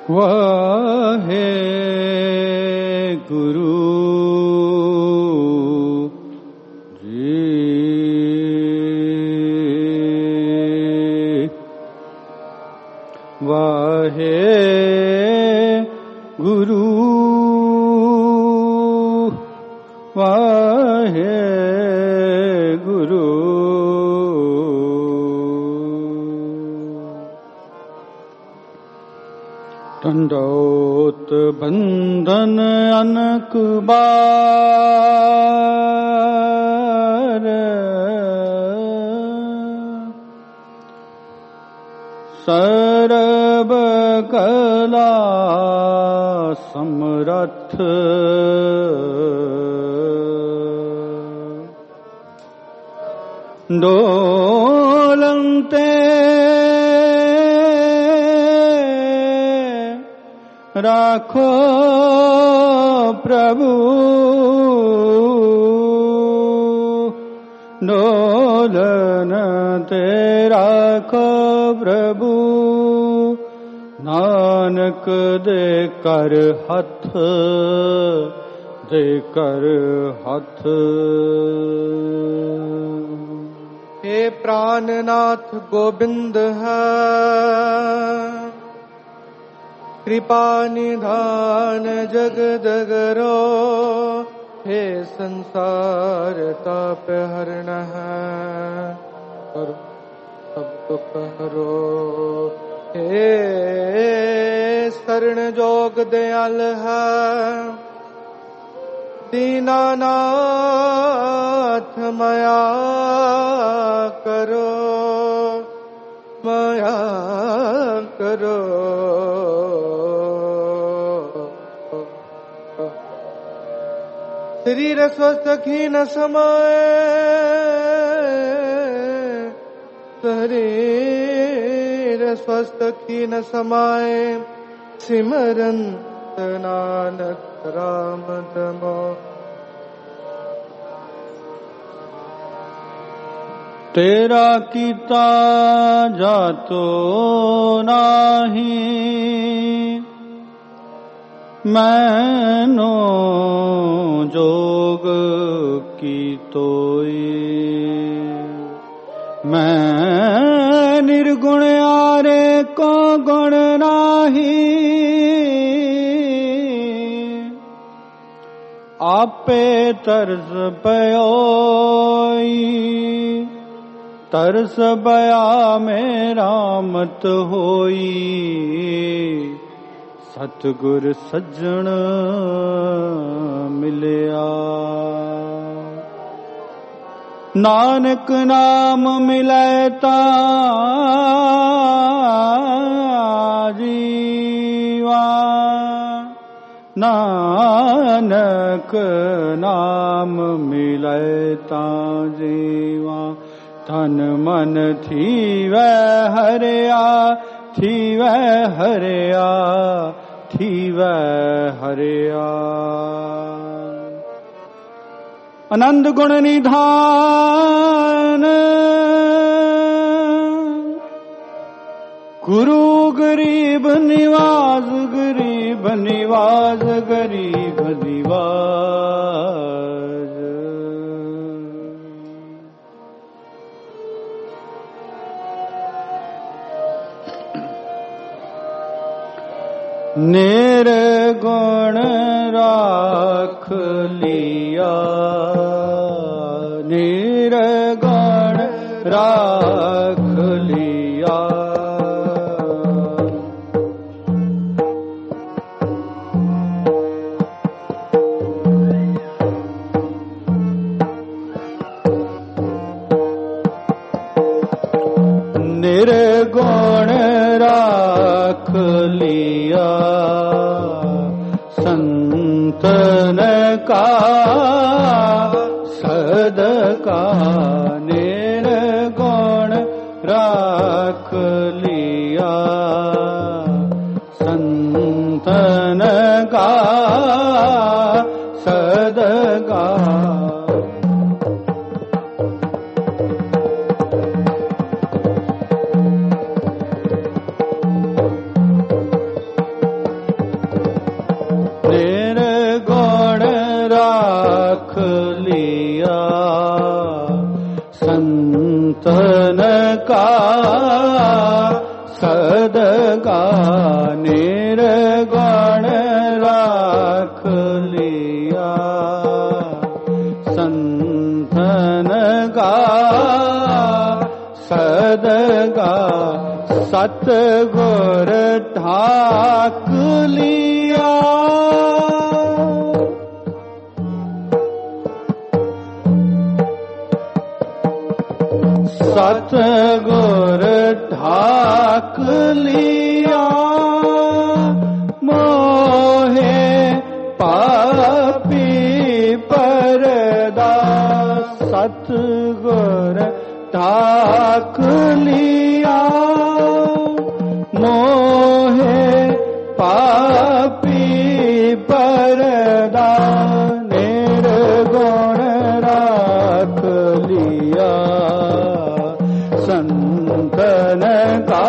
वाहे गुरु जी। वाहे गुरु वाहे गुरु। दंडोत बंधन अनक बार, सर्व कला समरथ, डोलंते राखो प्रभु, डोलन ते राखो प्रभु, नानक दे कर हथ, दे कर हथ। हे प्राणनाथ गोविंद है, कृपा निधान जगद गरो, हे संसार ताप हरण है, और सब दुख हरो। हे शरण जोग दयाल है, दीनानाथ माया करो, माया करो। शरीर स्वस्थ खीन समाए, शरीर स्वस्थ खीन समाए, सिमरंत नानक राम तमो। तेरा कीता जातो नाही, मैनो जोग की तोई। मैं निर्गुण आरे को गुण नाही, आपे तरस पयोई। तरस बया मेरा मत होई, सतगुर सज्जन मिलया। नानक नाम मिलै ता जीवा, नानक नाम मिलै ता जीवा। तन मन थीवै हरिया, थीवै हरिया, थीवै हरिया। आनंद गुण निधान, गुरु गरीब निवाज, गरीब निवाज, गरीब निवाज। निर्गुण राख लिया, निर्गुण राख लिया। निर्गुण राख लिया, संतन का सदका। निर्गुण राख लिया, संतन का सदका। सतगुर ढाक लिया। सतगुर ढाक लिया मोहे पापी परदा। सतगुर ढाक लिया मोहे पापी परदा। निर्गुण राख लिया संतन का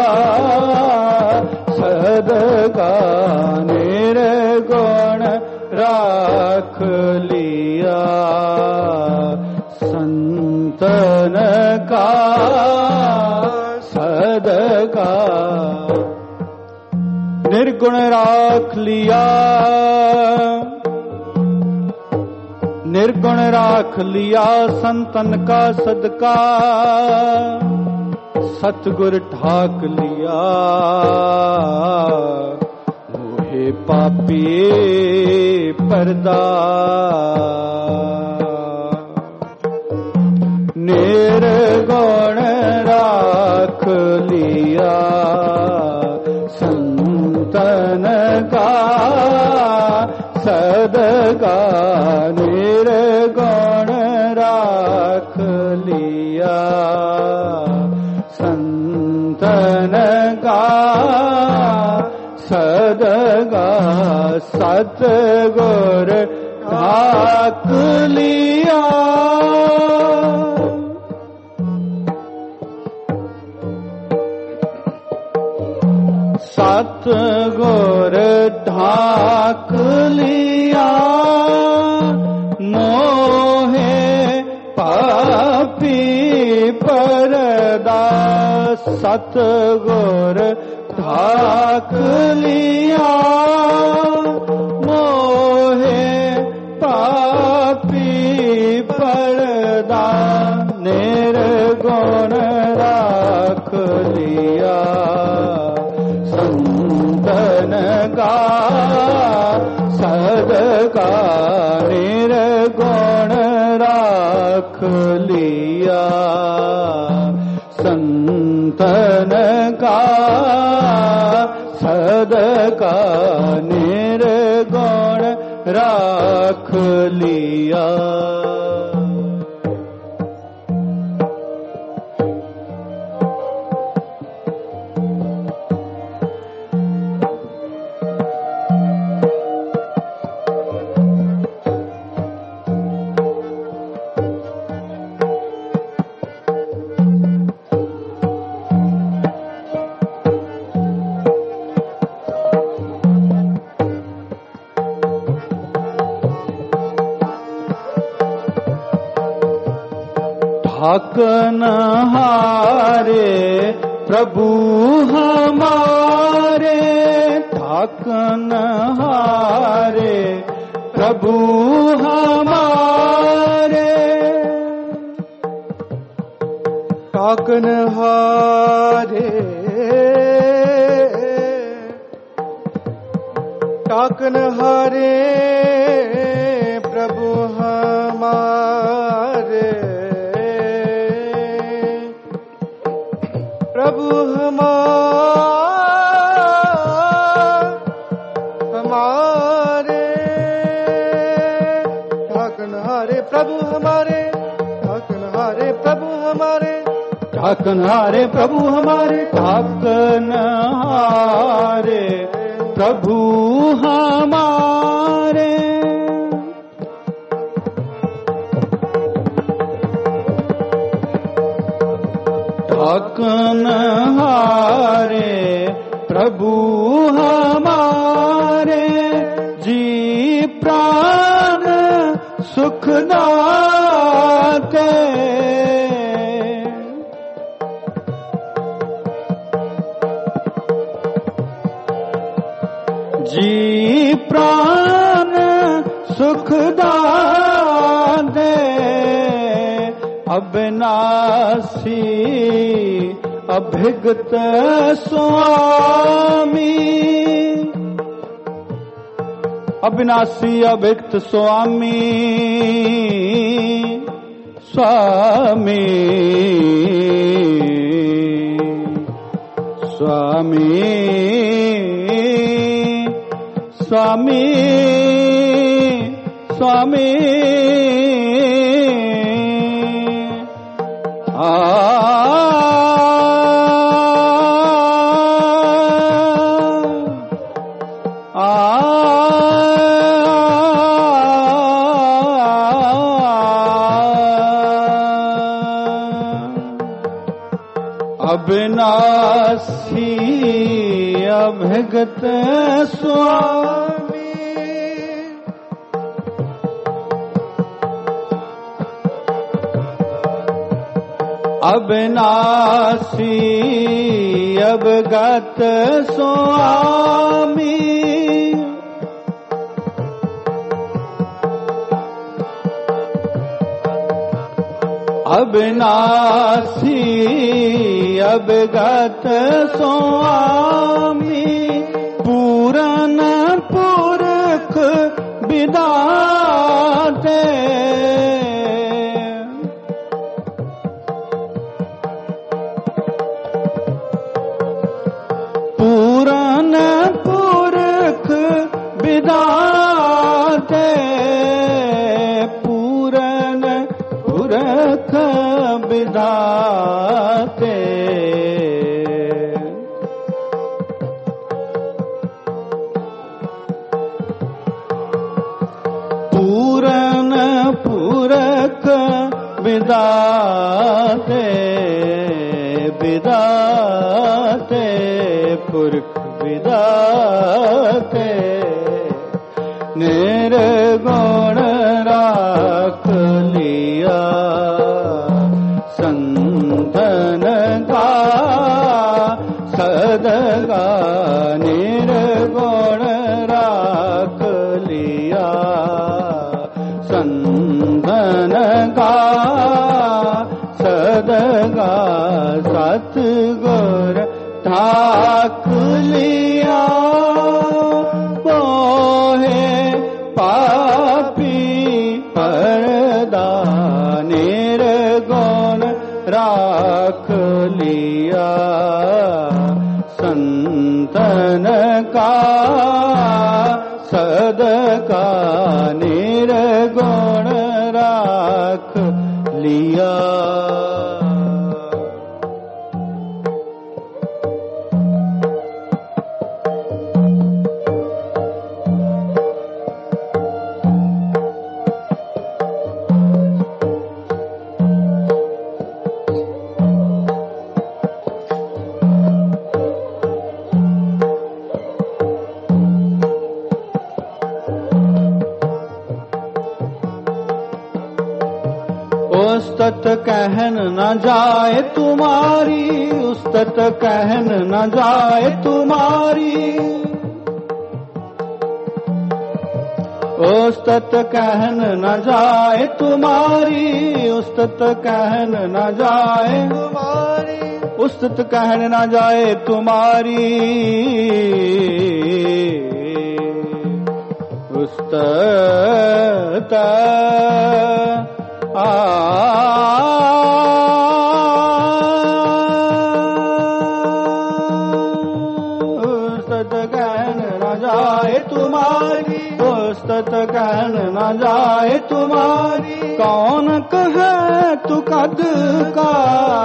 सदका। निर्गुण राख लिया संतन का सदका। निर्गुण राख लिया, निर्गुण राख लिया संतन का सदका। सतगुर ढाक लिया मोहे पापी परदा। निर्गुण राख लिया संतन का सदका। निर्गुण राख लिया संतन का सदका। सतगुर ढाक लिया सतगुर ढाक लिया मोहे पापी परदा। सतगुर ढाक लिया मोहे पापी परदा। निर्गुण राख लिया संतन का सदका। निर्गुण राख लिया संतन का सदका। निर्गुण राख लिया। ढाकन हारे प्रभु हमारे। ढाकन हारे प्रभु हमारे। ढाकन हारे ढाकन हारे प्रभु हमारे। प्रभु हमारे ढाकन हारे प्रभु हमारे। ढाकन हारे प्रभु हमारे। ढाकन हारे प्रभु हमारे। ढाकन हारे प्रभु हमारे। ढाकन हारे प्रभु हमारे। जी प्राण सुखदाते। जी प्राण सुखदाते। अविनाशी अभिगत स्वामी, अविनाशी अभिगत स्वामी, स्वामी स्वामी स्वामी स्वामी अविनाशी अभिगत स्वामी, अविनाशी अभिगत स्वामी, अविनाशी अभिगत स्वामी, पूरन पुरख विदाते, पूरन पुरख विदाते, पूरन पुरख विधाते, पूरन पुरख विधाते, विधाते पुरख विधाते, निर्गुण राख लिया संतन का सदगा, निर्गुण राख लिया संतन का सदगा, सतगुर ठाक लिया मोहे पापी परदा, निर्गुण राख लिया संतन का सदका, निर्गुण राख लिया। उस्तत कहन न जाए तुम्हारी, उस्तत कहन न जाए तुम्हारी, उस्तत कहन न जाए तुम्हारी, उस्तत कहन न जाए तुम्हारी, उस्तत कहन न जाए तुम्हारी, उस्तत उस्तत कहन न जाए तुम्हारी, उस्तत कहन न जाए तुम्हारी, कौन कहे तू कद का,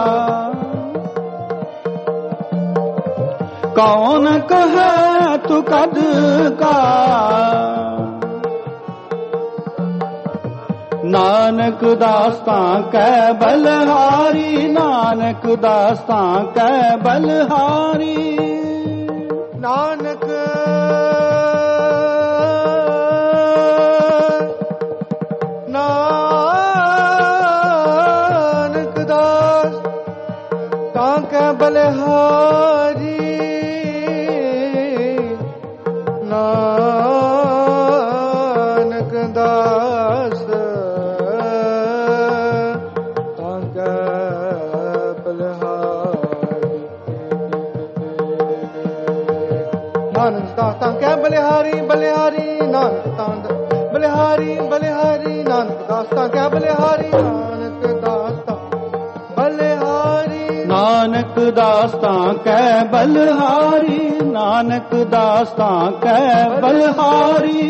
कौन कहे तू कद का, नानक दास्तां कै बलहारी, नानक दास्तां कै बलहारी, नानक नानक दास तांकै बलहारी, नानक दास तांकै बलहारी, बलिहारी बलिहारी नानक तांद बलिहारी बलिहारी नानक दास्ता क्या बलिहारी नानक दास्ता बलिहारी नानक दास्ता कै बलिहारी नानक दास्ता कै बलिहारी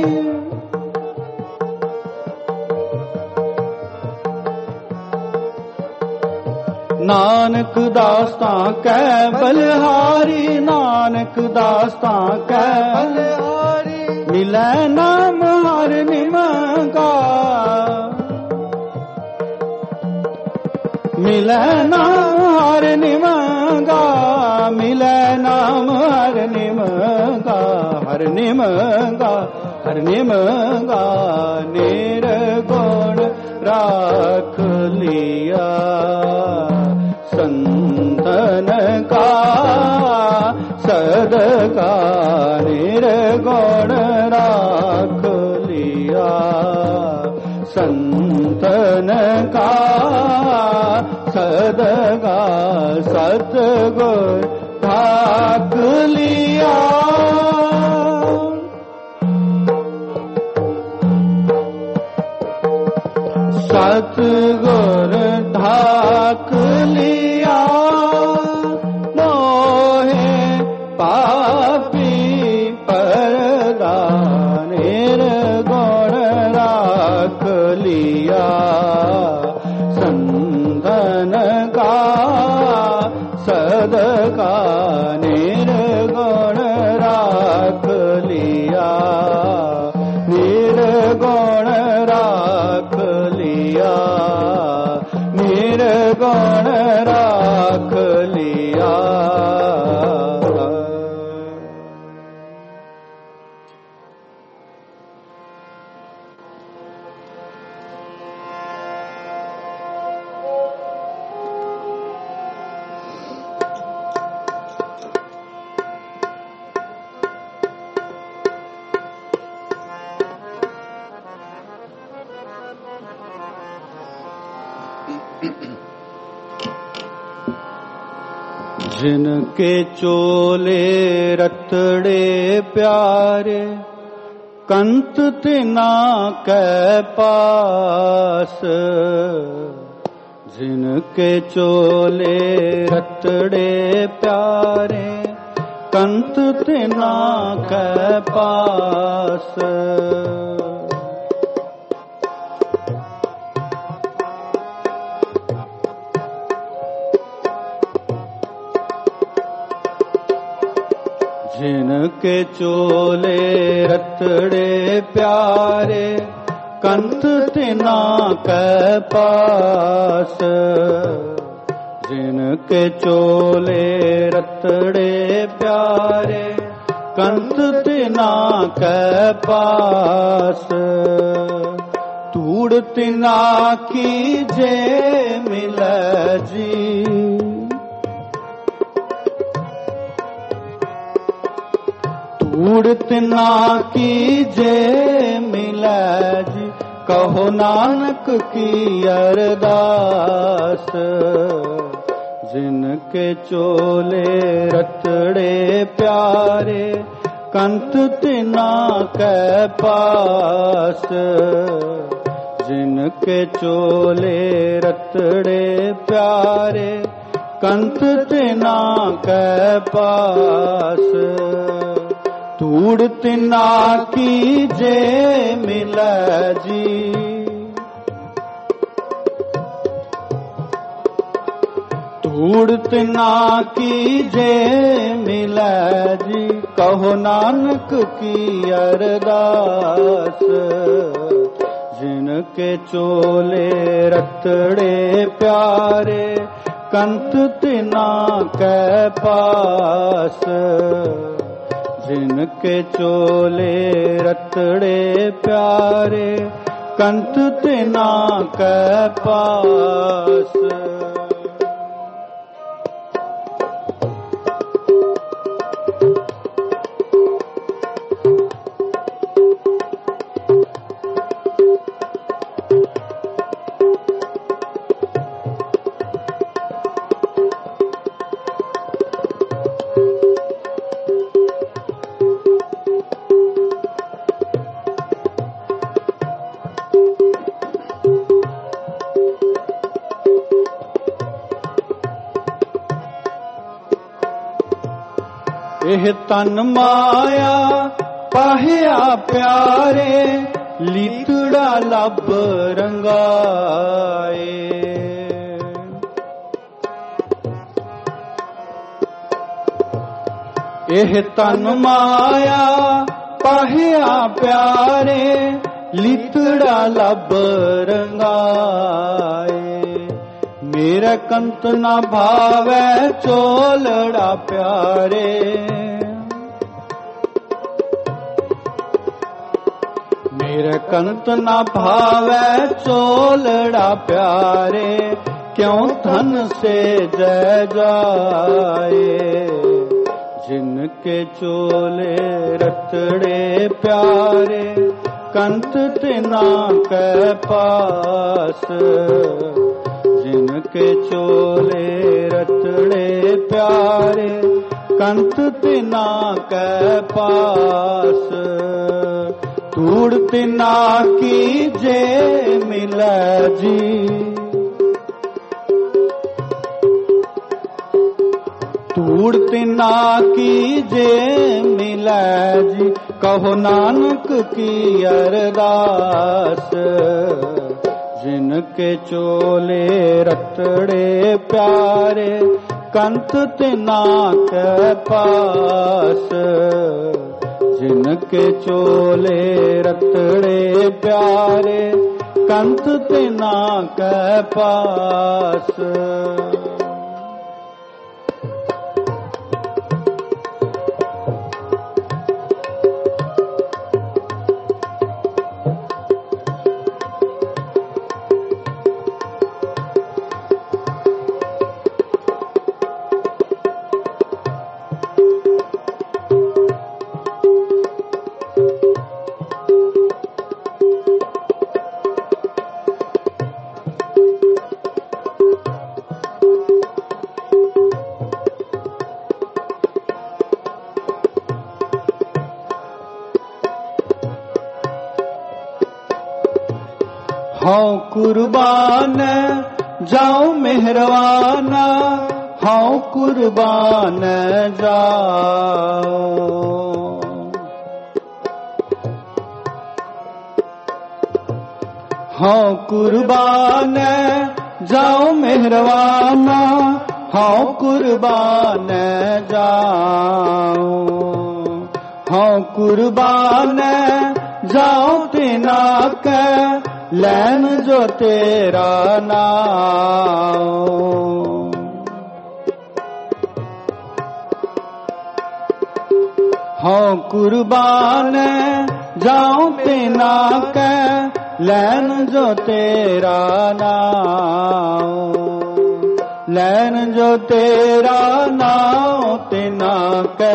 नानक दास्ता कै बलिहारी नानक दास्ता कै बलिहारी मिलै नाम हर निमगा मिलै नाम हर निमगा मिलै नाम हर निमगा हर निमगा हर निमगा निर्गुण राख लिया संतन का सदका निर्गुण राख लिया संतन का सदका सतगुर ढाक लिया सतगुर ढाक लिया मोहे पापी परदा निर्गुण राख लिया संतन का सदका निर्गुण राख लिया निर्गुण राख लिया निर्गुण राख लिया जिनके चोले रतड़े प्यारे कंत तिना कै पास जिनके चोले रतड़े प्यारे कंत तिना कै पास जिनके चोले रतड़े प्यारे कंत तिना कै पास जिनके चोले रतड़े प्यारे कंत तिना कै पास तूड़ तिना की जे मिल जी उड़त ना कीजे मिलै जी कहो नानक की अरदास जिनके चोले रतड़े प्यारे कंत तिना कै पास जिनके चोले रतड़े प्यारे कंत तिना कै पास तूड़ तिना कीजे मिलै जी तूड़ तिना कीजे मिलै जी कहो नानक की अरदास जिनके चोले रतड़े प्यारे कंत तिना कै पास जिनके चोले रतड़े प्यारे कंत तिना कै पास एह तन माया पाहिया प्यारे लीतड़ा लब रंगाए। एह तन माया पाहिया प्यारे लीतड़ा लब रंगाए। मेरा कंत न भावे चोलड़ा प्यारे। मेरे कंत न भावे चोलड़ा प्यारे क्यों धन से जय जाए। जिनके चोले रतड़े प्यारे कंत तिना के पास। जिनके चोले रतड़े प्यारे कंत तिना के पास। तूड़ तिना की जे मिले जी। तूड़ तिना की जे मिले जी कहो नानक की अरदास। जिनके चोले रतड़े प्यारे कंत तिना के पास। जिनके चोले रतड़े प्यारे कंत तिना के पास। हाँ कुर्बान जाओ मेहरबाना। हाँ कुर्बान जाओ। हाँ कुर्बान जाओ मेहरबाना। हाँ कुर्बान जाओ। हाँ कुर्बान जाओ तिना के लैन जो तेरा नाम। हाँ कुर्बान जाऊं तिना के लैन जो तेरा नाम। लैन जो तेरा नाम तिना के।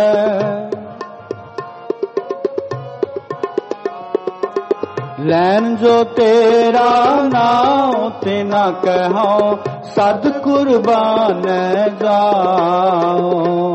लैन जो तेरा नाम तिना कहो सद कुर्बान जाओ।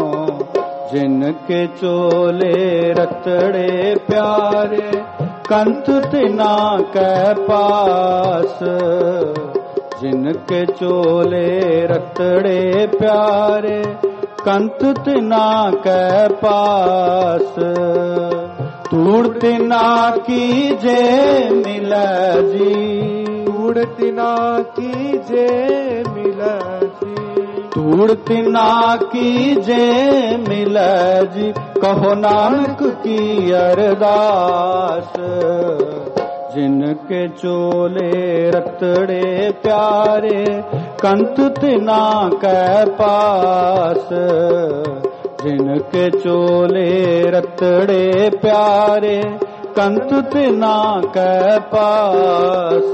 जिनके चोले रतड़े प्यारे कंत तिना के पास। जिनके चोले रतड़े प्यारे कंत तिना के पास। तूड़ तिना की जे मिले जी। तूड़ तिना की जे मिले जी। तूड़ तिना की जे मिले जी कहो नानक की अरदास। जिनके चोले रतड़े प्यारे कंत तिना के पास। जिनके चोले रतड़े प्यारे कंत तिना के पास।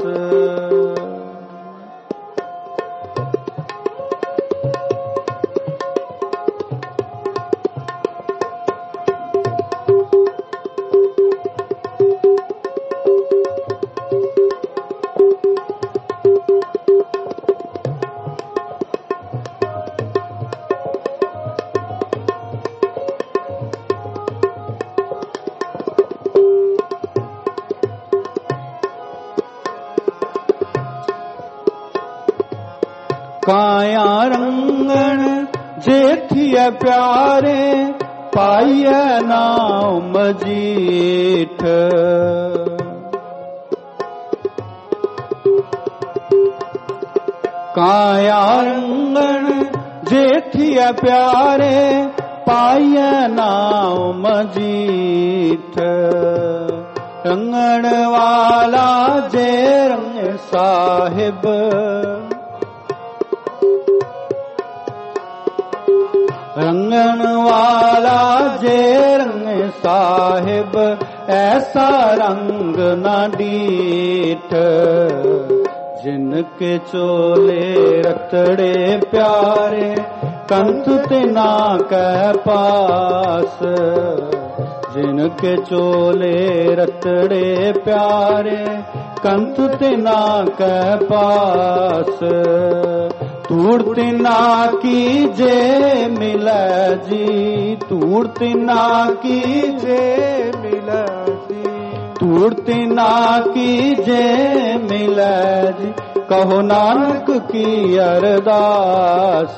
काया रंगण जेठिया प्यारे पाइए नाम मजीठ। काया रंगन जेठिया प्यारे पाइए नाम मजीठ। रंगण वाला जे रंग साहिब, रंगण वाला जे रंग साहिब, ऐसा रंग न डीठ। जिनके चोले रतड़े प्यारे, कंठ तिना कै पास। जिनके चोले रतड़े प्यारे, कंठ तिना कै पास। तूड़ तिना की जे मिलै जी, तूड़ तिना की जे मिलै जी, तूड़ तिना की जे मिलै जी। कहो नानक की अरदास।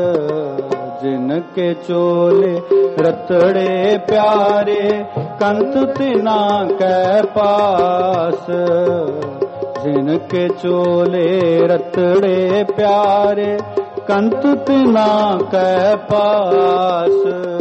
जिनके चोले रतड़े प्यारे, कंठ तिना कै पास। जिनके चोले रतड़े प्यारे, कंठ तिना कै पास।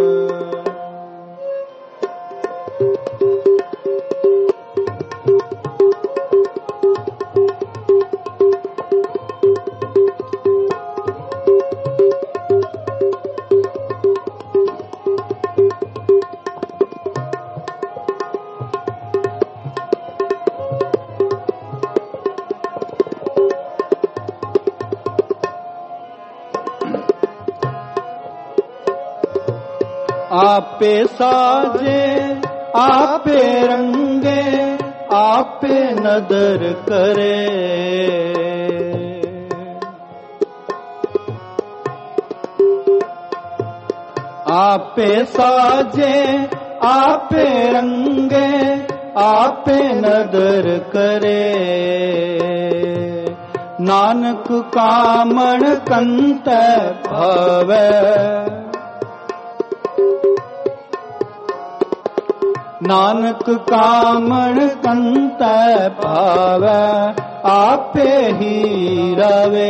आपे साजे आपे रंगे, आपे नदर करे। आपे साजे आपे रंगे, आपे नदर करे। नानक कामण कंत भावे, नानक कामण कंत भावे। आपे ही रवे।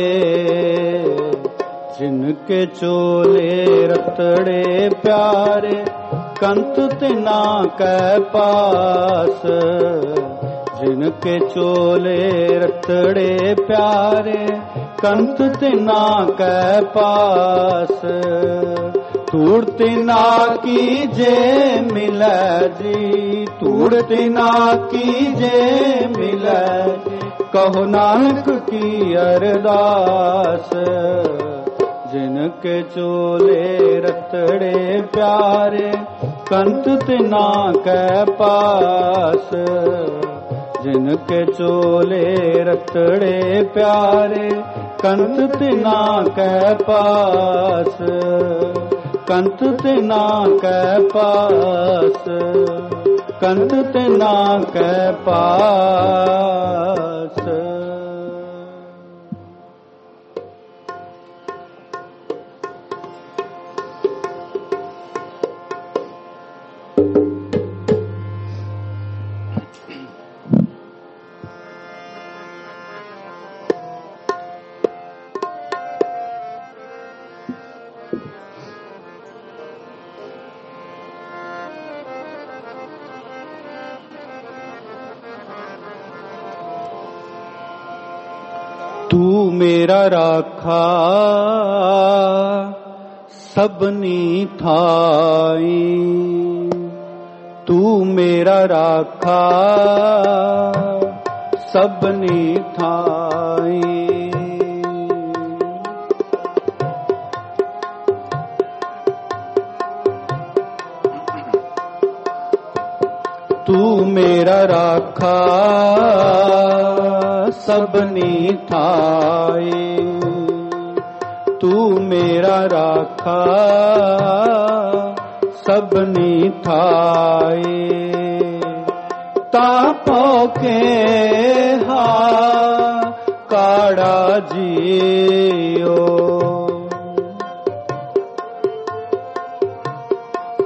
जिनके चोले रतड़े प्यारे, कंठ तिना कै पास। जिनके चोले रतड़े प्यारे, कंठ तिना कै पास। तूड़ तिना की जे मिलै जी, तूड़ तिना की जे मिलै जी। कहो नानक की अरदास। जिनके चोले रतड़े प्यारे, कंठ तिना कै पास। जिनके चोले रतड़े प्यारे, कंठ तिना कै पास। कंठ तिना कै पास, कंठ तिना कै पास। तू मेरा राखा सबनी थाई, तू मेरा राखा सबनी थाई। तू मेरा राखा सबनी थाई, तू मेरा राखा सबनी थाई। तापो के हा काड़ा जियो,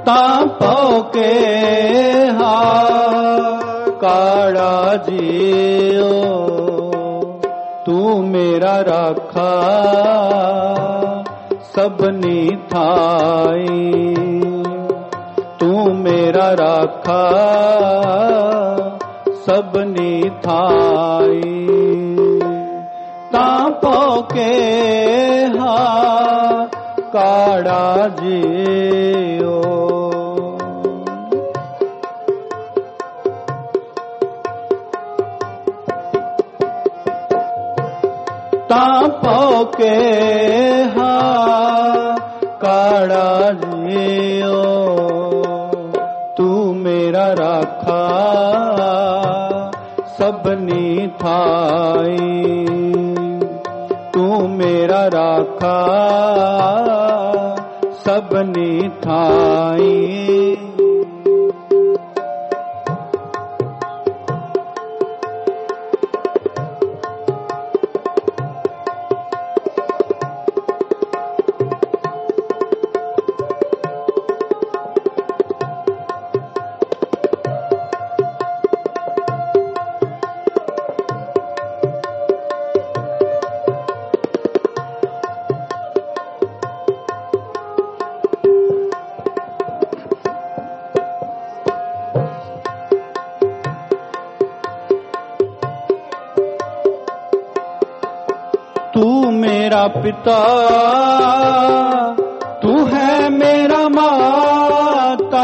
तापो के हा काड़ा जियो तू मेरा राखा सबनी थाई तू मेरा राखा सबनी थाई तापो के हा काड़ा जियो तापो के हा काड़ा जियो तू मेरा राखा सबनी थाई तू मेरा राखा सबनी थाई मेरा पिता तू है मेरा माता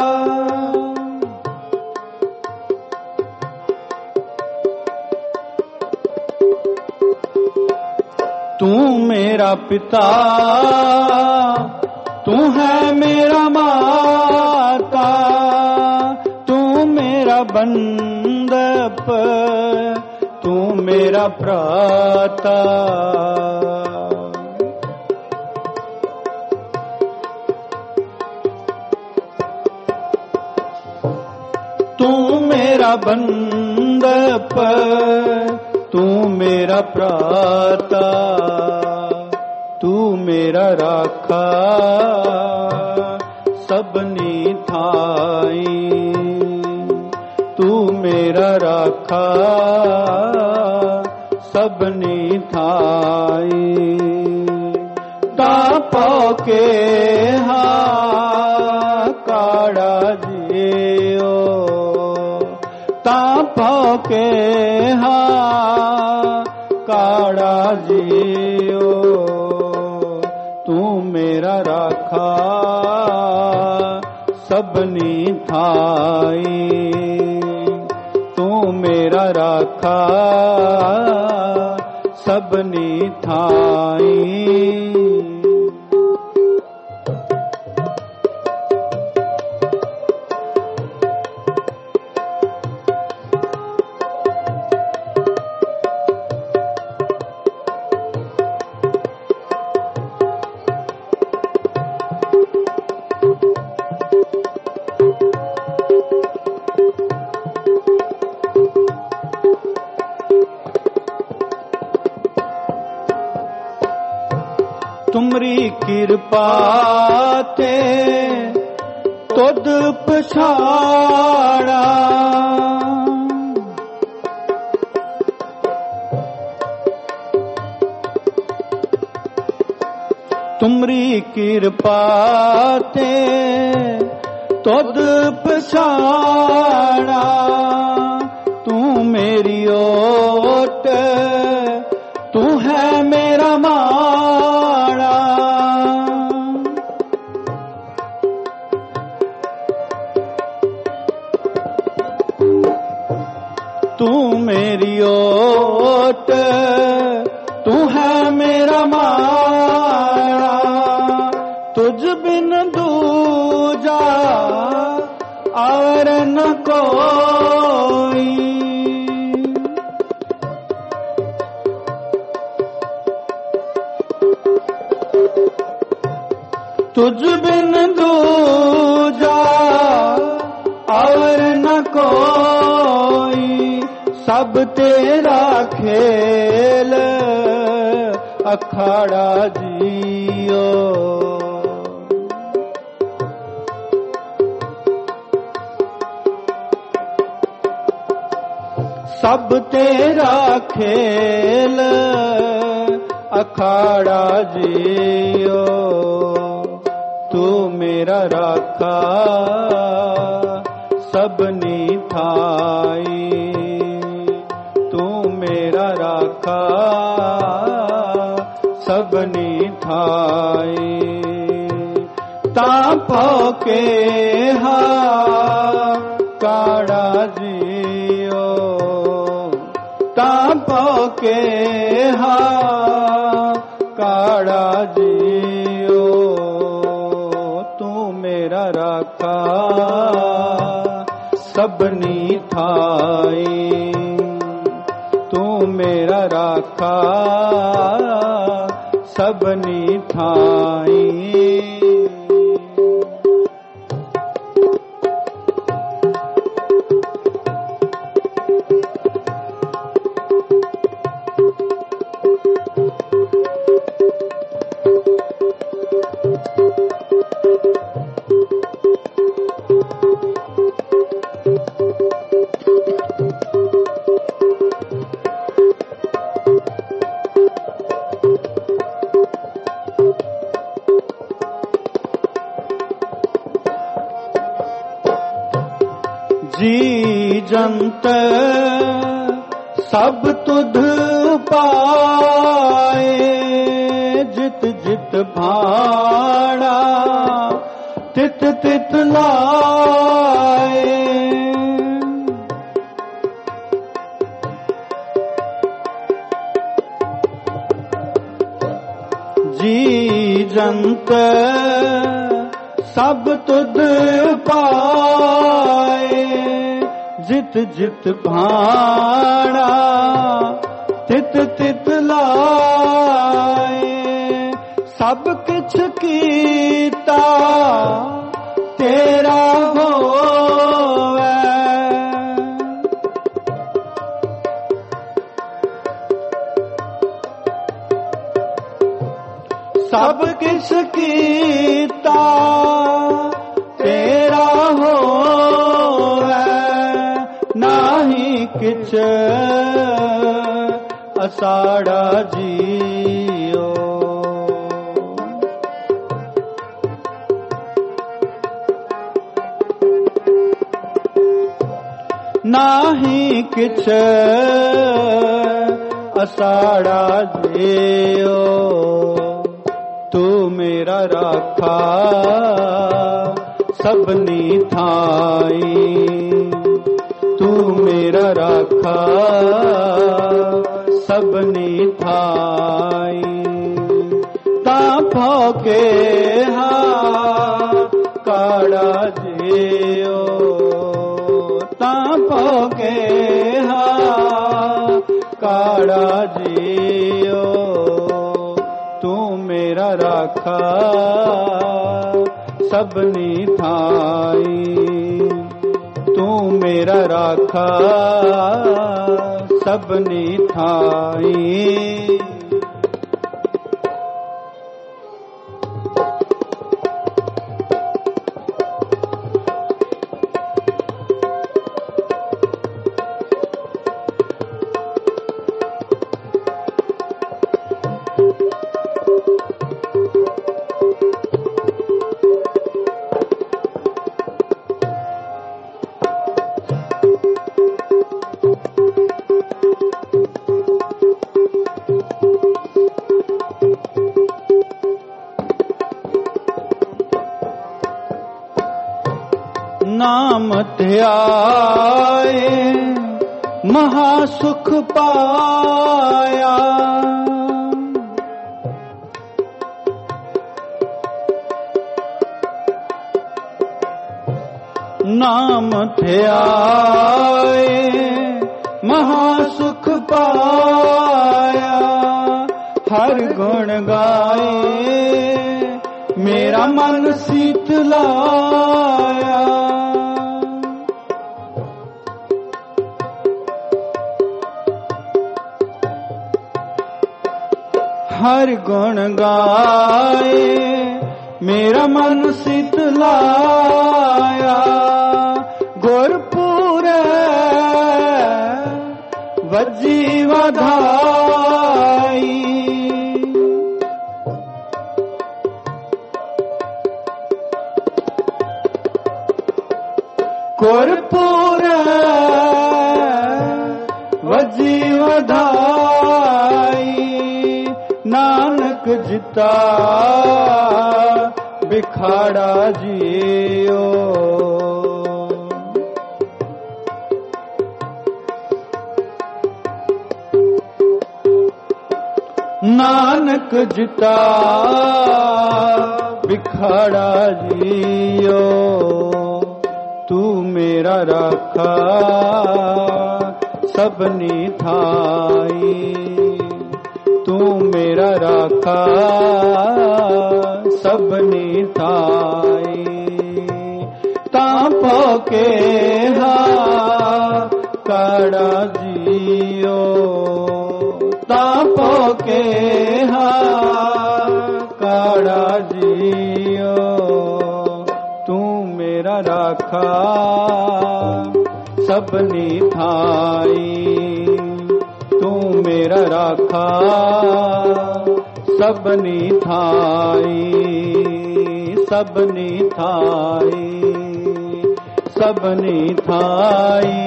तू मेरा पिता तू है मेरा माता तू मेरा बंदप तू मेरा प्राता तू मेरा बंदप तू मेरा प्राता तू मेरा राखा सबनी थाई तू मेरा राखा सबनी थाई तापो के हा काड़ा जियो तापो के हा काड़ा जियो तू मेरा राखा सबनी थाई तू मेरा राखा सबनी थाई तुमरी कृपा ते तुद पछाड़ा तुमरी कृपा ते तुद पछाड़ा तू मेरी ओट तू है मेरा माड़ा तू मेरी ओट तू है मेरा माड़ा तुझ बिन दूजा और न कोई तुझ बिन दूजा और न कोई सब तेरा खेल अखाड़ा जियो सब तेरा खेल अखाड़ा जियो, तू मेरा राखा सबनी थाई, तू मेरा राखा सबनी थाई। तापो के हा काड़ा जियो, तापो के हा काड़ा जियो, तू मेरा राखा सबनी थाई, तू मेरा राखा सबनी थाई। जी जंत सब तुध पाए, जित जित भाड़ा तित तित लाए। जी जंत सब तुध पाए, जित जित भाड़ा तित तित लाए। सब किछ कीता तेरा होवे, सब किछ कीता तेरा होवे, नाही किछ असाड़ा जियो। नाही किछ असाड़ा जियो, तू मेरा राखा सबनी थाई, तू मेरा राखा सबनी थाई। तापो के हा काड़ा जियो, तापो के हा काड़ा जियो, तू मेरा राखा सबनी थाई, तू मेरा राखा सबनी थाई। नाम ध्याए महासुख पाया, नाम ध्याए महासुख पाया। हर गुण गाए मेरा मन शीतलाया, हर गुण गाए मेरा मन शीतलाया। गुरपुरे वजी वधाई कर्पूर वजी वधाई नानक जिता बिखाड़ा जियो नानक जिता बिखाड़ा जियो तू मेरा राखा सबनी थाई तू मेरा राखा सबनी थाई तापो के हा काड़ा जियो तापो के हा काड़ा जियो तू मेरा राखा सबनी थाई तू मेरा राखा सबनी थाई सबनी थाई सबनी थाई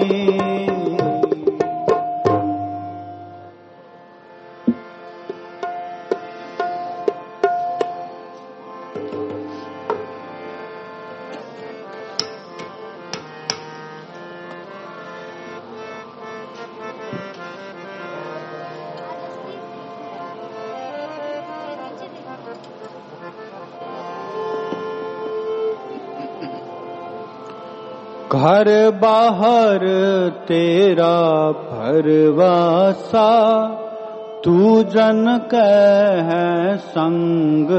घर बाहर तेरा भरवासा तू जन कह संग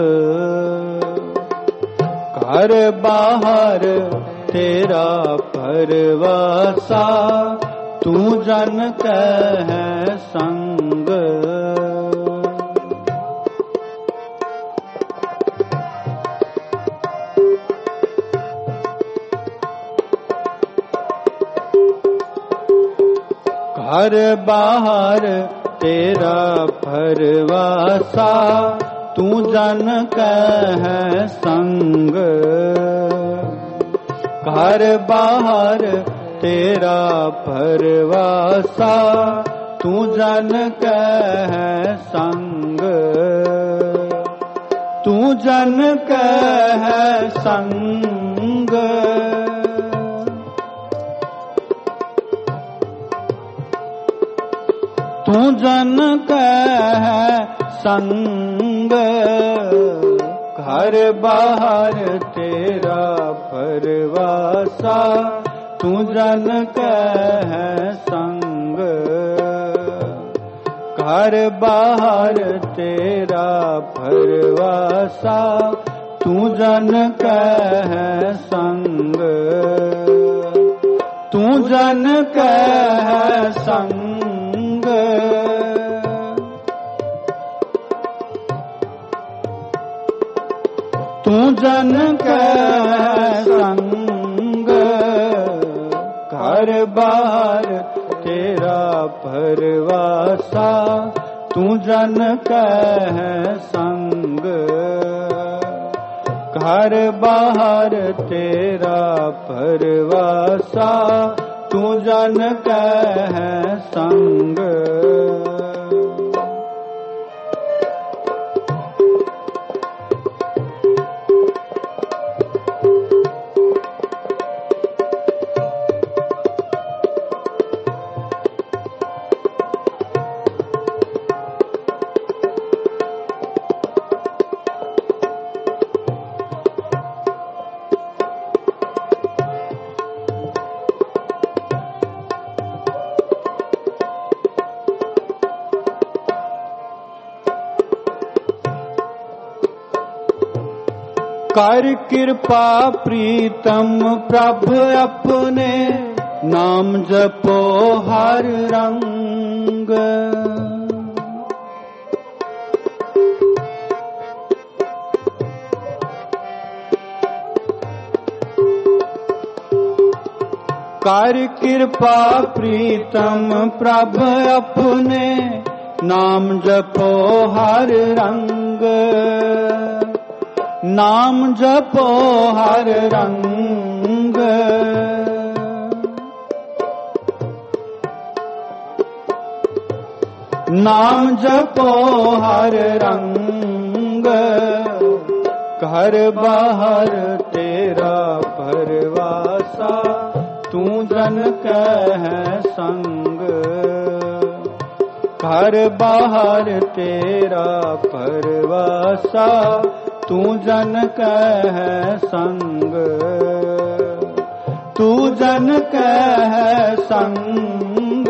घर बाहर तेरा भरवासा तू जन कह संग घर बाहर तेरा भरवासा तू जन कह संग घर बाहर तेरा भरवासा तू जन कह संग तू जन कह संग तू जन कह संग घर बाहर तेरा भरवासा तू जन कह संग घर बाहर तेरा भरवासा तू जन कह संग तू जन कह संग तू जन कह संग घर बाहर तेरा भरवासा तू जन कह संग घर बाहर तेरा भरवासा तू जन कह संग कर कृपा प्रीतम प्रभु अपने नाम जपो हर रंग कर कृपा प्रीतम प्रभ अपने, नाम जपो हर रंग, नाम जपो हर रंग। नाम जपो हर रंग, घर बाहर तेरा परवासा, तू जन कह संग। घर बाहर तेरा परवासा, तू जन कह संग। तू जन कह संग।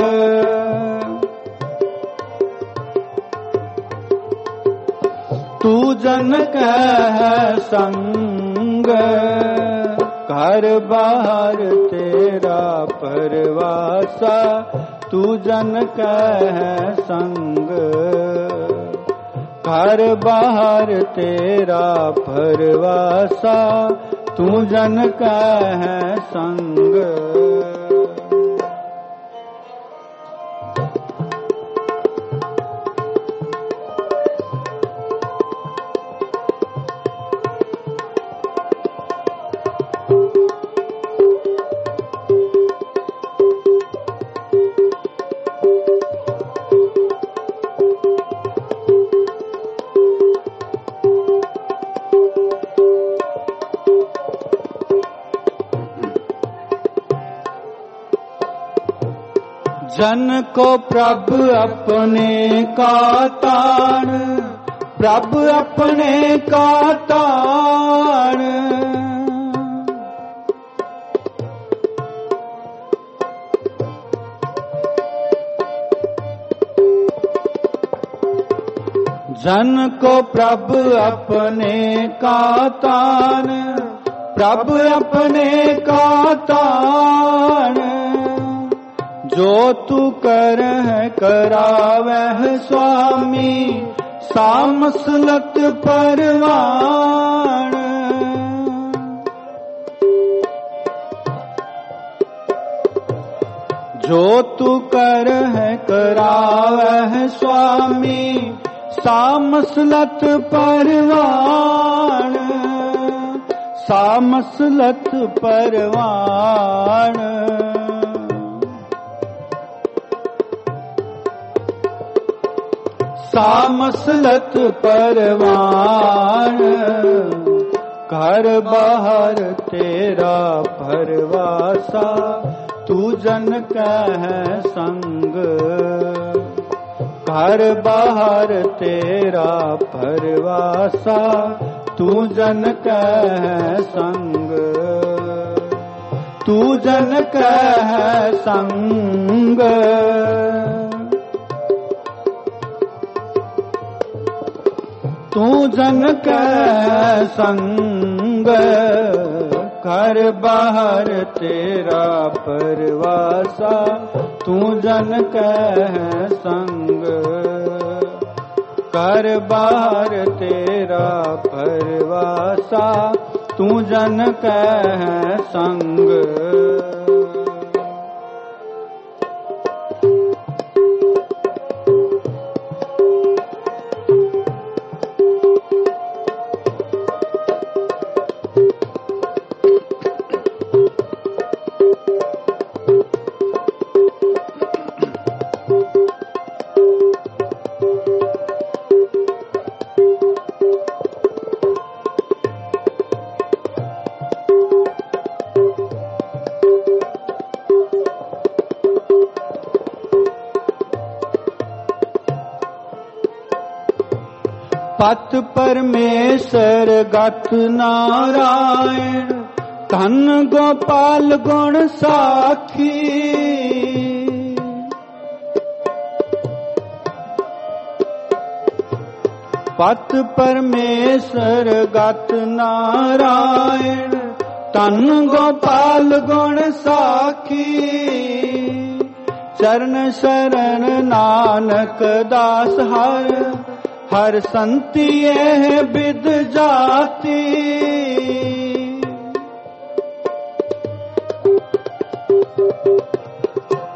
तू जन कह संग, घर बाहर तेरा परवासा, तू जन कह संग। घर बाहर तेरा परवासा, तू जन कह संग। जन को प्रभु अपने का तान, प्रभु अपने का तान। जन को प्रभु अपने का तान, प्रभु अपने का तान। जो तू कर करावह स्वामी, सामसलत परवान। जो तू कर करावह स्वामी, सामसलत परवान। सामसलत परवान। सामसलत परवान। घर बाहर तेरा परवासा, तू जन कह संग। घर बाहर तेरा परवासा, तू जन कह संग। तू जन कह संग। तू जन कह संग। घर बाहर तेरा परवासा, तू जन कह संग। घर बाहर तेरा परवासा, तू जन कह संग। पत परमेश्वर गत नारायण, धन गोपाल गुण साखी। पत परमेश्वर गत नारायण, धन गोपाल गुण साखी। चरण शरण नानक दास हर, हर संति यह विद जाति।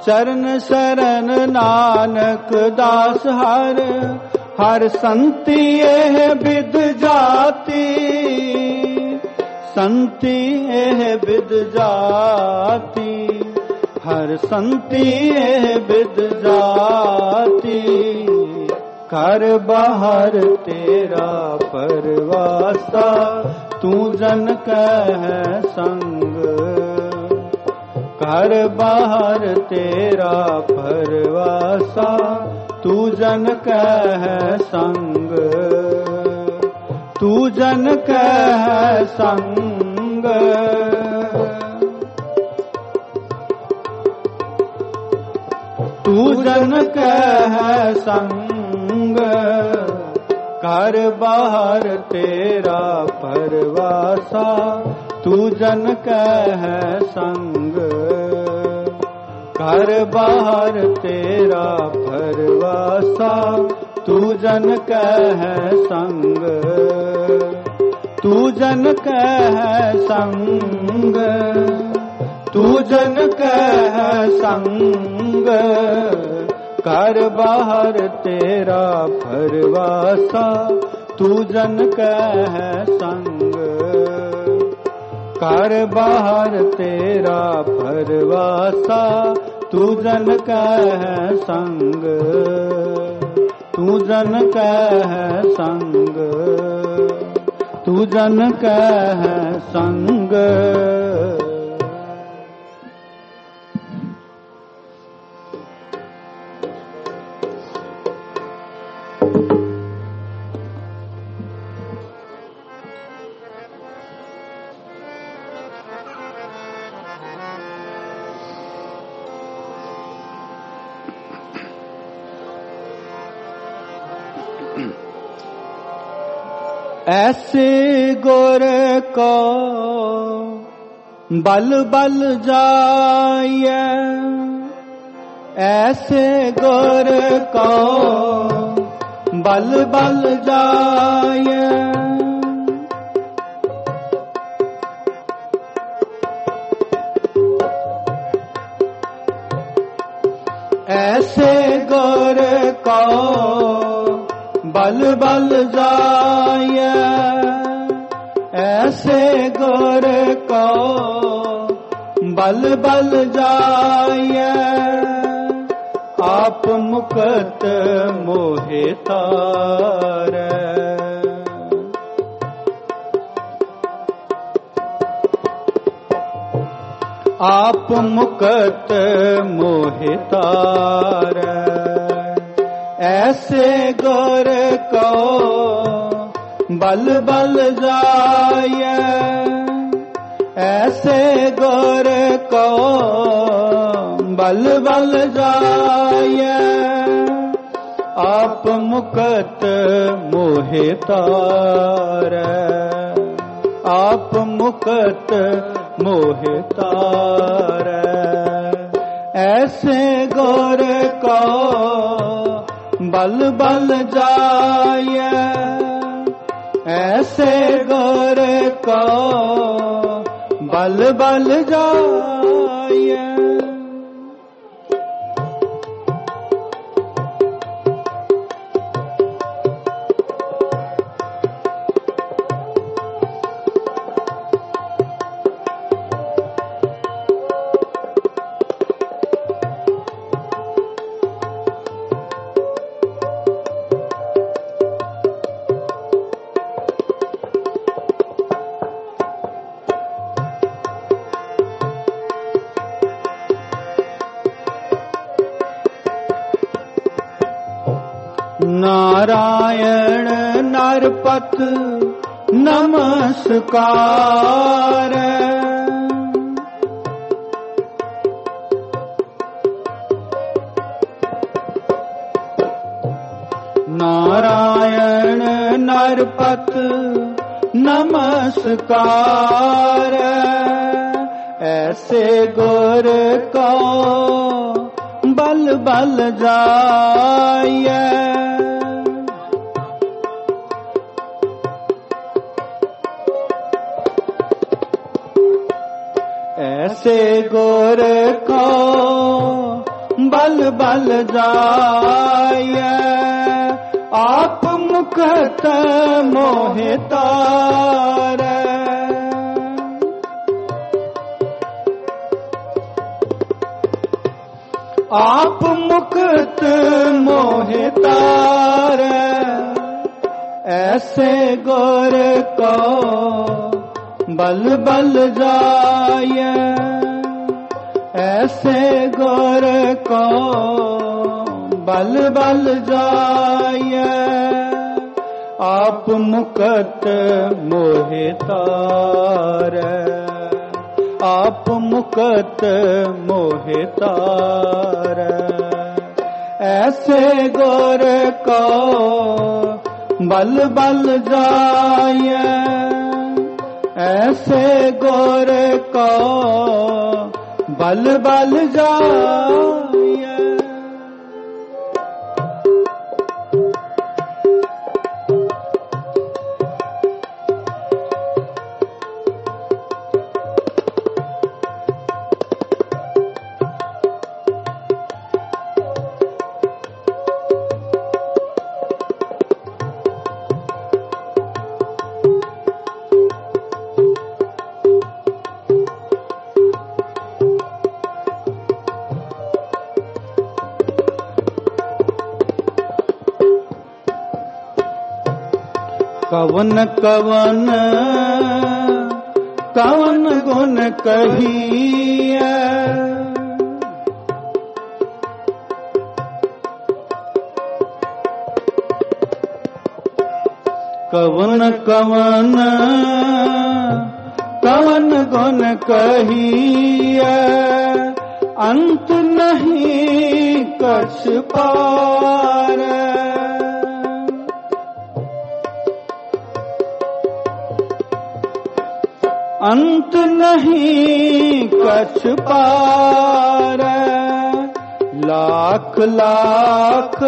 चरण शरण नानक दास हर हर संति एह विद जाति संति एह विद जाति हर संति एह विद जाति कर बाहर तेरा परवासा तू जन कह संग कर बाहर तेरा परवासा तू जन कह संग तू जन कह संग तू जन कह संग कर बाहर तेरा परवासा तू जन कह संग कर बाहर तेरा परवासा तू जन कह संग तू जन कह संग तू जन कह संग कर बाहर तेरा परवासा तू जन कह संग कर बाहर तेरा परवासा तू जन कह संग तू जन कह संग तू जन कह संग ऐसे गुर को बल बल जाए ऐसे गुर को बल बल जाए ऐसे गुर को बल बल जाए ऐसे गुर को बल बल जाए आप मुकत मोहे तारे आप मुकत मोहे तारे ऐसे गुर को बल बल जाए ऐसे गुर को बल बल जाए आप मुकत मोहे तारे आप मुकत मोहे तारे ऐसे गुर को बल बल जाए ऐसे गुर को बल बल जाए नारायण नरपत नमस्कार नारायण नरपत नमस्कार ऐसे गुर को बल बल जाए ऐसे गुर को बल बल जाय आप मुकत मोहि तारै आप मुक्त मोहि तारै ऐसे गुर को बल बल जाय ऐसे गुर को बल बल जाय आप मुकत मोहि तारै आप मुकत मोहि तारै ऐसे गुर को बल बल जाय ऐसे गुर को बल बल जाय कवन कवन कवन गुण कहिए कवन कवन कवन गुण कहिए अंत नहीं कछ पारै अंत नहीं कछ पारै लाख लाख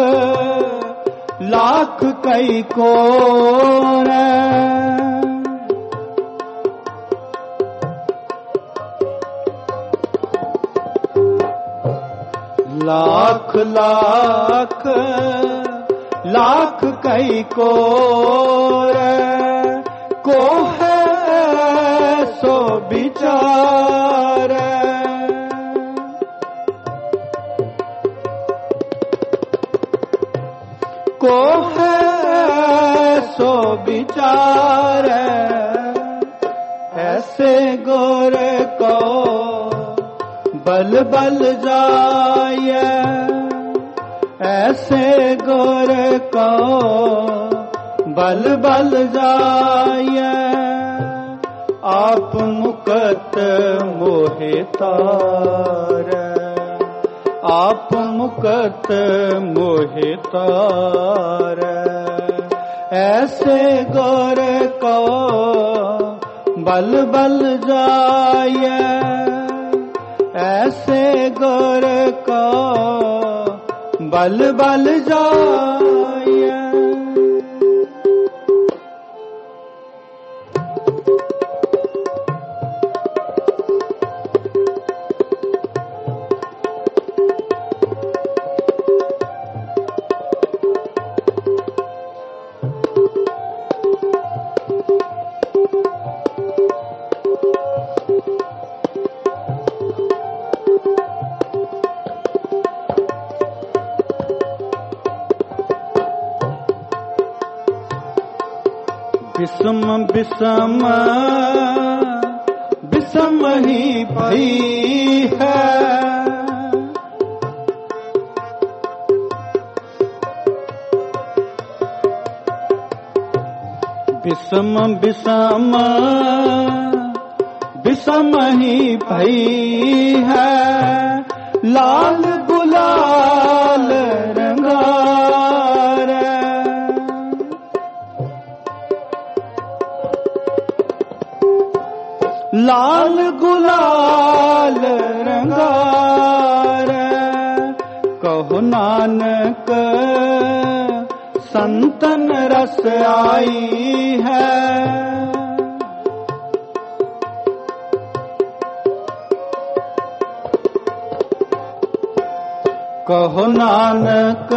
लाख कई कोरै लाख लाख लाख कई कोरै को है सो विचार को है सो विचार ऐसे गुर को बल बल जाय ऐसे गुर को बल बल जाय आप मुकत मोहि तारै आप मुकत मोहि तारै ऐसे गुर को बल बल जाय ऐसे गुर को बल बल जाय विषम विषम विषम ही भई है विषम विषम विषम ही भई है लाल गुलाल रंगार लाल गुलाल रंगार कहो नानक संतन रस आई है कहो नानक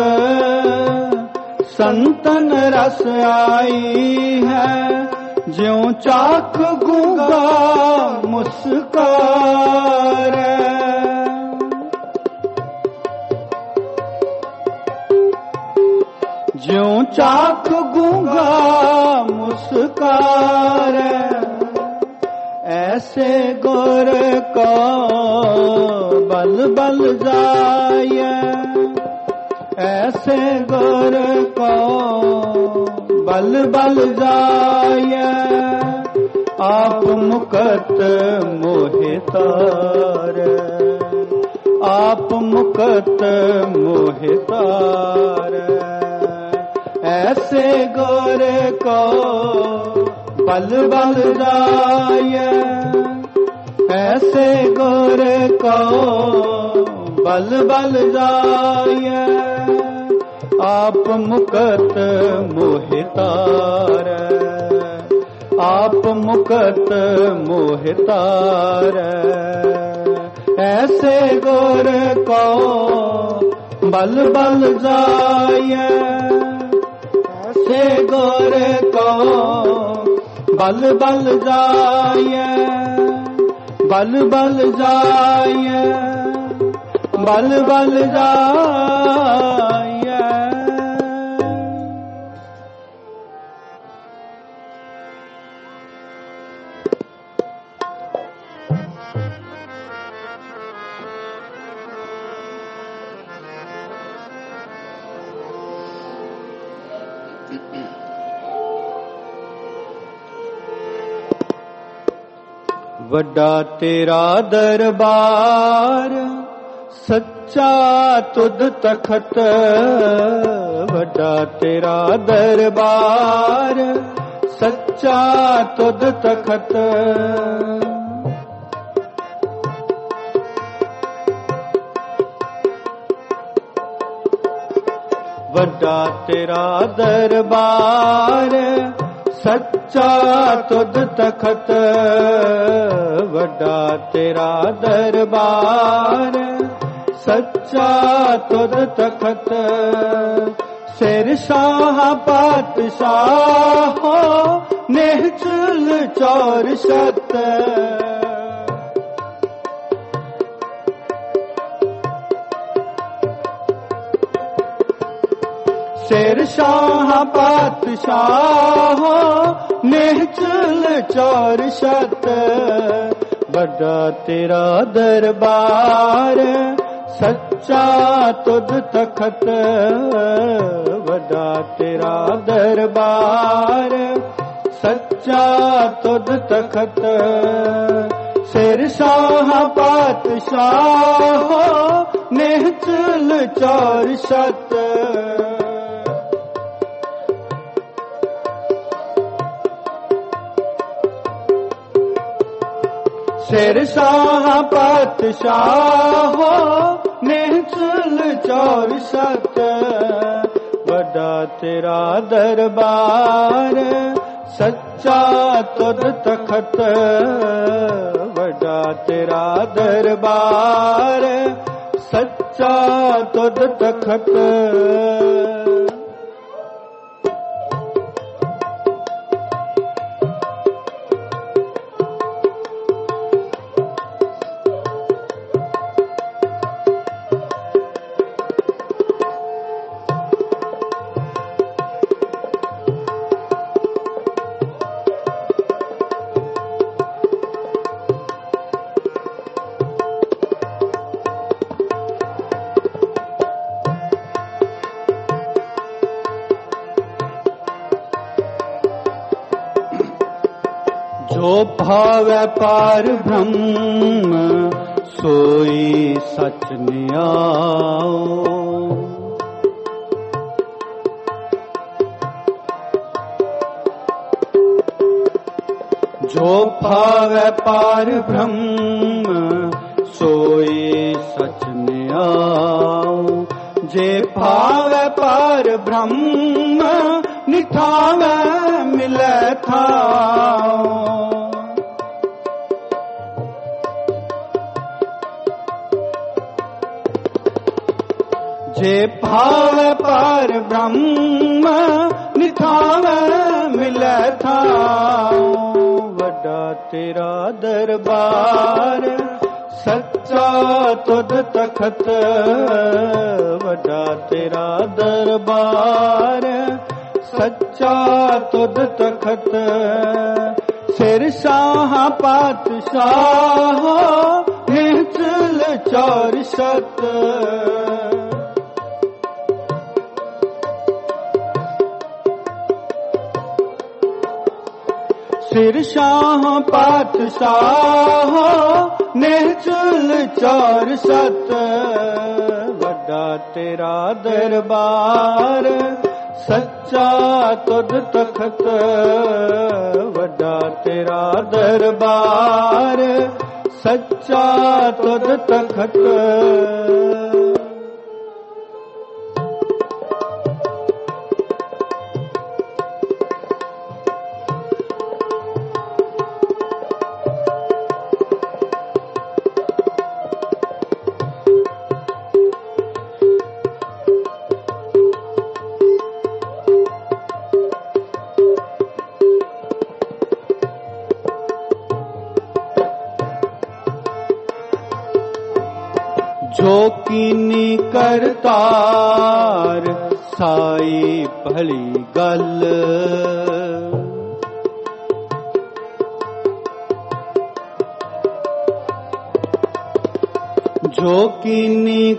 संतन रस आई है, ज्यों चाख गूंगा मुस्कारे। ज्यों चाख गूंगा मुस्कारे, ऐसे गुर को बल बल जाए। ऐसे गुर को बल बल जाए, आप मुकत मोहि तारे। आप मुकत मोहि तारे, ऐसे गुर को बल बल जाए। ऐसे गुर को बल बल जाए, आप मुकत मोहि तारे। आप मुकत मोहि तारे, ऐसे गुर को बल बल जाए। ऐसे गुर को बल बल जाए। बल बल जाए। बल बल जाए। वड्डा तेरा दरबार सच्चा तुद तखत। वड्डा तेरा दरबार सच्चा तुद तखत। वड्डा तेरा दरबार सच्चा तुद तखत। वड्डा तेरा दरबार सच्चा तुद तखत। सिर शाह पातशाह निहचल चौर शत। सिर शाह पातशाह निहचल चौर शत। वड्डा तेरा दरबार सच्चा तुद तखत। वड्डा तेरा दरबार सच्चा तुद तखत। सिर शाह पातशाह निहचल चौर शत। सिर शाह पातशाह निहचल चौर शत। वड्डा तेरा दरबार सच्चा तुद तखत। वड्डा तेरा दरबार सच्चा तुद तखत। जो भावै पार ब्रह्म सोई सच नियाओ। जो भावै पार ब्रह्म सोई सच नियाओ। जे भावै पार ब्रह्म निठावै मिलै थाओ। जे भाव पार ब्रह्म निथावे मिले थाओ, वड्डा तेरा दरबार सच्चा तुध तखत, वड्डा तेरा दरबार सच्चा तुध तखत। सिर शाह पातशाह निचल चौर सत, सिर शाह पातशाह निचल चौर सत, वड्डा तेरा दरबार सच्चा तुध तखत, वड्डा तेरा दरबार सच्चा तुध तखत। जो कीनी करतार साई भली गल, जो कीनी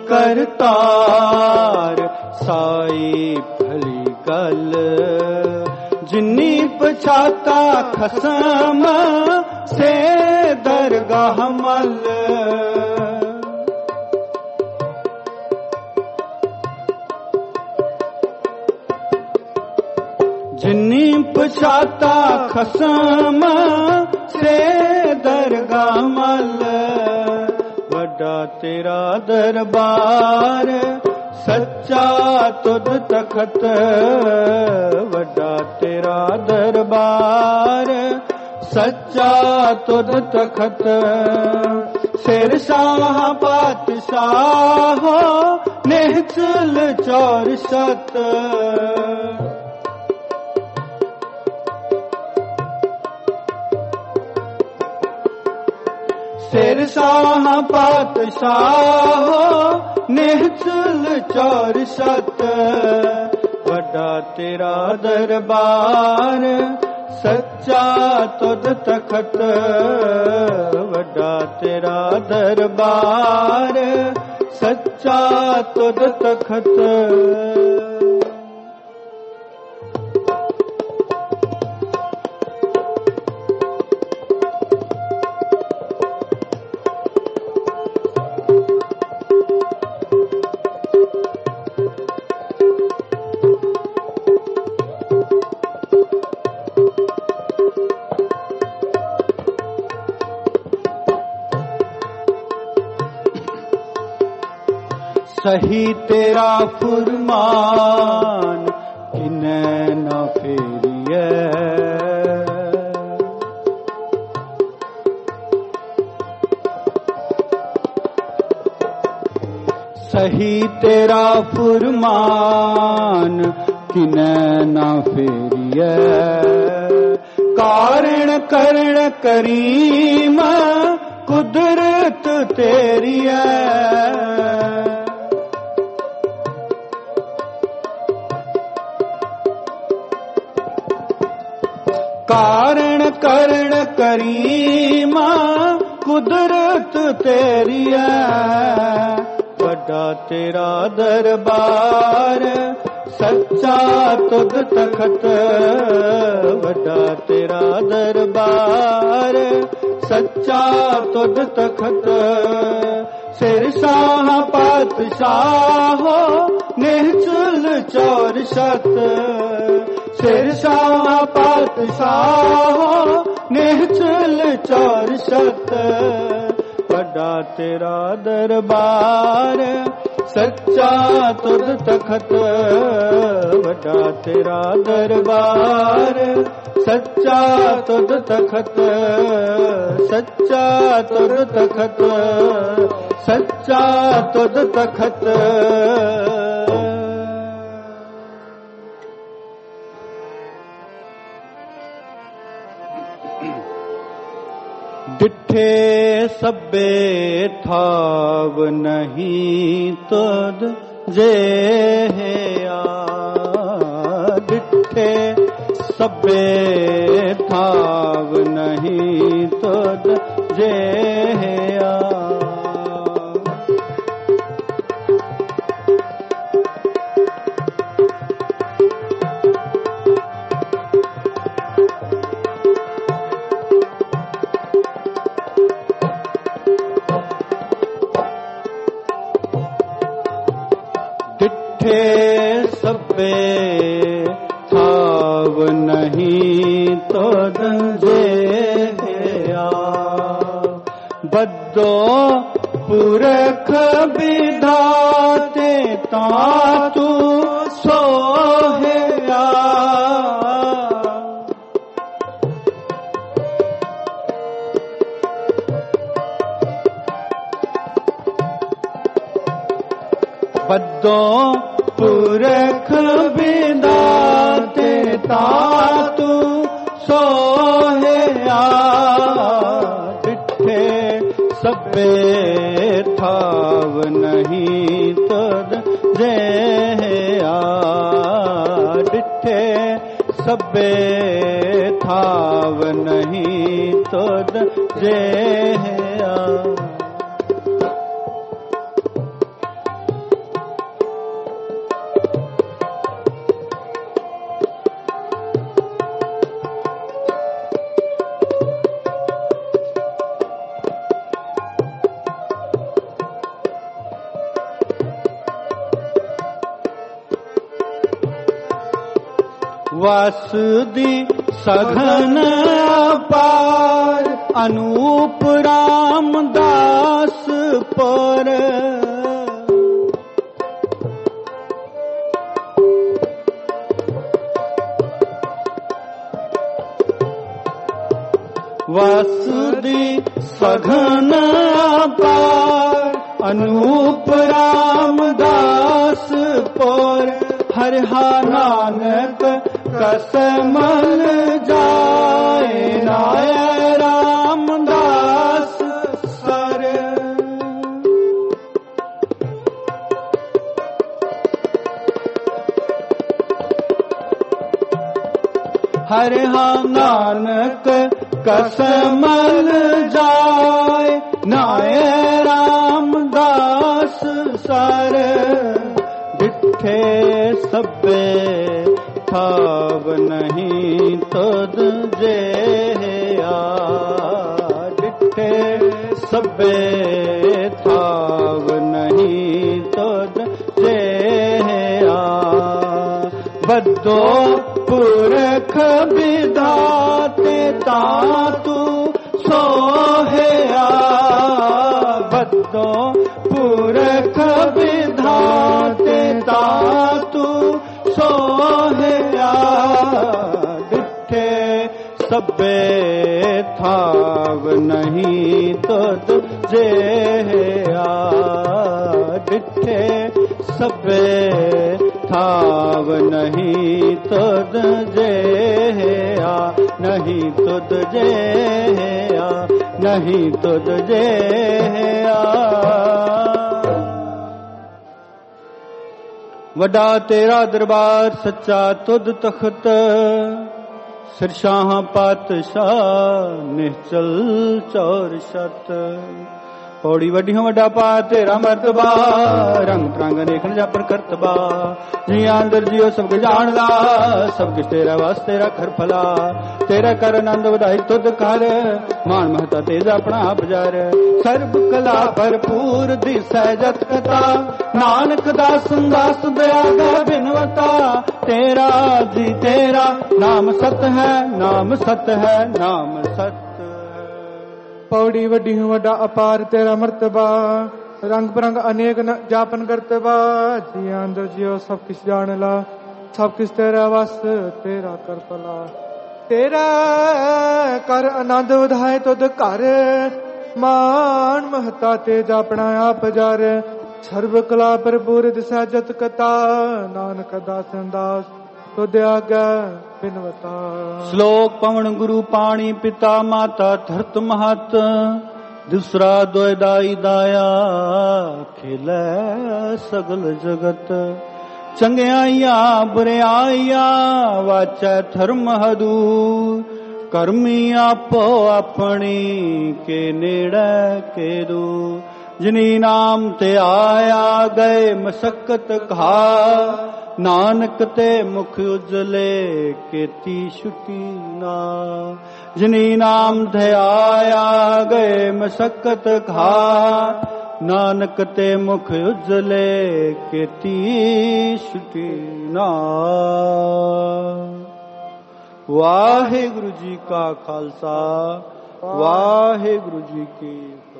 करतार साई भली गल, जिन्नी पछाता खसम से दरगाह मल, जिन्नी पछाता खसम से दरगाह मल, वड्डा तेरा दरबार सच्चा तुध तखत, वड्डा तेरा दरबार सच्चा तुध तखत। सिर शाह पातशाह निचल चौर सत, सिर शाह पातशाह निचल चौर सत, वड्डा तेरा दरबार सच्चा तुध तखत, वड्डा तेरा दरबार सच्चा तुध तखत। सही तेरा फुरमान किन्ने न फेरिए, सही तेरा फुरमान किन्ने न फेरिए, कारण करण करीम कुदरत तेरी है, कारण करण करीमा कुदरत तेरी है, वड्डा तेरा दरबार सच्चा तुध तखत, वड्डा तेरा दरबार सच्चा तुध तखत। सिर शाह पातशाह निचल चौर सत, सिर शाह पातशाह निचल चौर सत, वड्डा तेरा दरबार सच्चा तुध तखत, वड्डा तेरा दरबार सच्चा तुध तखत, सच्चा तुध तखत, सच्चा तुध तखत। डिठे सबे थाव नहीं तुद जे डिठे सबे थाव नहीं तुद जे सबे थाव नहीं तुद जे बद्दो पुरख विधाते तातु सोहया बद्दो पुरख विदाते तातु सोहया डिठे सबे थाव नहीं तुद जे डिठे सबे थाव नहीं तुद जे वासुदी सघन अपार अनूप रामदास पर वासुदी सघन अपार अनूप रामदास पर हरिहा नानक कसमल जाए नाय रामदास सर हरिहा नानक कसमल जाए नाय रामदास सर डिठे सबे थाव नहीं तुद जे डिठे सबे थाव नहीं तुद जे बद्दो पुरख विधाते तातु सोहया बद्दो पुरख विधाते तातु सोहया डिठे सबे थाव नहीं तुद जे डिठे सबे थाव नहीं तुद जे नहीं तुद जे नहीं तुद जे वडा तेरा दरबार सच्चा तुद तख्त सिरशाह पातशाह निश्चल चौर शत पौड़ी वड्डी वड्डा पा तेरा मर्तबा रंग प्रांग देखन जापर करतबा जी अंदर जियो सब जानदा सब किस तेरा वास तेरा खर फला तेरा कर आनंद वधाई तुद कर मान महता तेज अपना आप जार सर्ब कला भरपूर दिसै जत कथा नानक दास दास दया गा बिनवता तेरा जी तेरा नाम सत है नाम सत है नाम सत पौड़ी वड्डी वड्डा अपार तेरा मर्तबा रंग बिरंग अनेक जापन करतबा जी अंदर जियो सब किस जान ला सब किस तेरा वस तेरा कर पला तेरा कर आनंद वधाए तुद कर मान महता तेज अपना आप जार सर्व कला भरपूर दिशा जत कथा नानक दास दास ਤੁਧ ਆਗਾ ਬਿਨਵਤਾ। ਸ਼ਲੋਕ ਪਵਨ ਗੁਰੂ ਪਾਣੀ ਪਿਤਾ ਮਾਤਾ ਧਰਤ ਮਹਤ ਦੂਸਰਾ ਦੁਇਦਾਈ ਦਾਇਆ ਖੇਲੇ ਸਗਲ ਜਗਤ। ਚੰਗਿਆਈਆਂ ਬੁਰਿਆਈਆਂ ਵਾਚੈ ਧਰਮ ਹਦੂਰ ਕਰਮੀ ਆਪੋ ਆਪਣੀ ਕੇ ਨੇੜੇ ਕੇ ਦੂਰ। ਜਿਨੀ ਨਾਮ ਤੇ ਆਇਆ ਗਏ ਮਸਕਤ ਘਾ ਨਾਨਕ ਤੇ ਮੁਖ ਉਜਲੇ ਕੀਤੀ ਛੁਟੀ ਨਾ। ਜਿਨੀ ਨਾਮ ਤੇ ਆਇਆ ਗਏ ਮਸਕਤ ਘਾ ਨਾਨਕ ਤੇ ਮੁਖ ਉਜਲੇ ਕੀਤੀ ਛੁਟੀ ਨਾ। ਵਾਹਿਗੁਰੂ ਜੀ ਕਾ ਖਾਲਸਾ ਵਾਹਿਗੁਰੂ ਜੀ ਕੀ